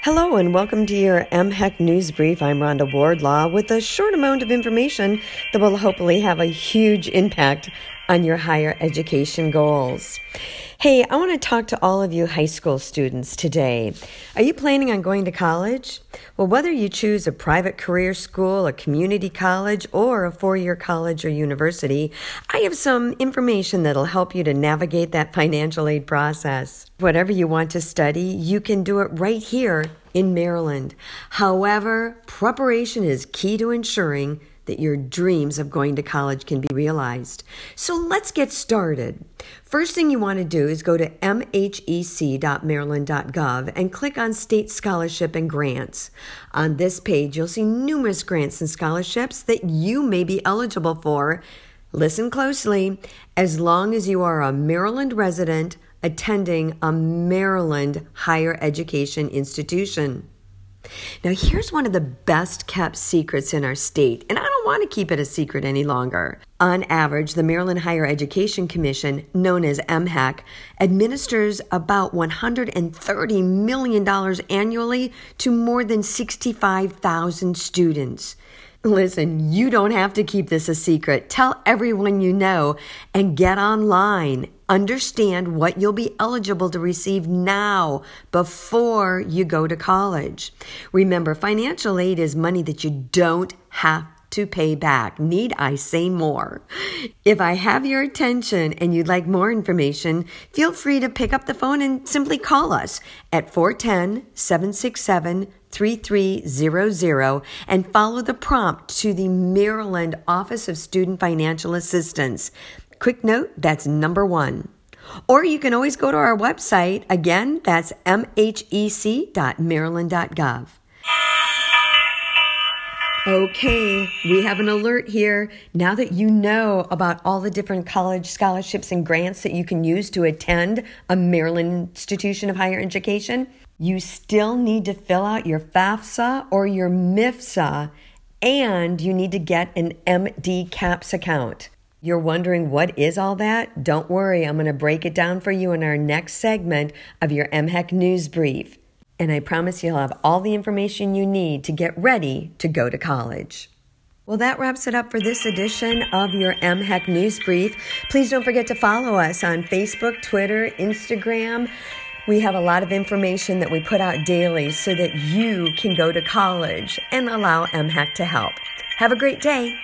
Hello and welcome to your MHEC News Brief. I'm Rhonda Wardlaw with a short amount of information that will hopefully have a huge impact on your higher education goals. Hey, I want to talk to all of you high school students today. Are you planning on going to college? Well, whether you choose a private career school, a community college, or a four-year college or university, I have some information that'll help you to navigate that financial aid process. Whatever you want to study, you can do it right here in Maryland. However, preparation is key to ensuring that your dreams of going to college can be realized. So let's get started. First thing you want to do is go to mhec.maryland.gov and click on State Scholarship and Grants. On this page, you'll see numerous grants and scholarships that you may be eligible for. Listen closely. As long as you are a Maryland resident attending a Maryland higher education institution. Now, here's one of the best kept secrets in our state, and I don't want to keep it a secret any longer. On average, the Maryland Higher Education Commission, known as MHEC, administers about $130 million annually to more than 65,000 students. Listen, you don't have to keep this a secret. Tell everyone you know and get online. Understand what you'll be eligible to receive now before you go to college. Remember, financial aid is money that you don't have to pay back. Need I say more? If I have your attention and you'd like more information, feel free to pick up the phone and simply call us at 410-767-3300 and follow the prompt to the Maryland Office of Student Financial Assistance. Quick note, that's number 1. Or you can always go to our website. Again, that's mhec.maryland.gov. Okay, we have an alert here. Now that you know about all the different college scholarships and grants that you can use to attend a Maryland institution of higher education, you still need to fill out your FAFSA or your MIFSA, and you need to get an MD-CAPS account. You're wondering what is all that? Don't worry, I'm going to break it down for you in our next segment of your MHEC News Brief. And I promise you'll have all the information you need to get ready to go to college. Well, that wraps it up for this edition of your MHEC News Brief. Please don't forget to follow us on Facebook, Twitter, Instagram. We have a lot of information that we put out daily so that you can go to college and allow MHEC to help. Have a great day.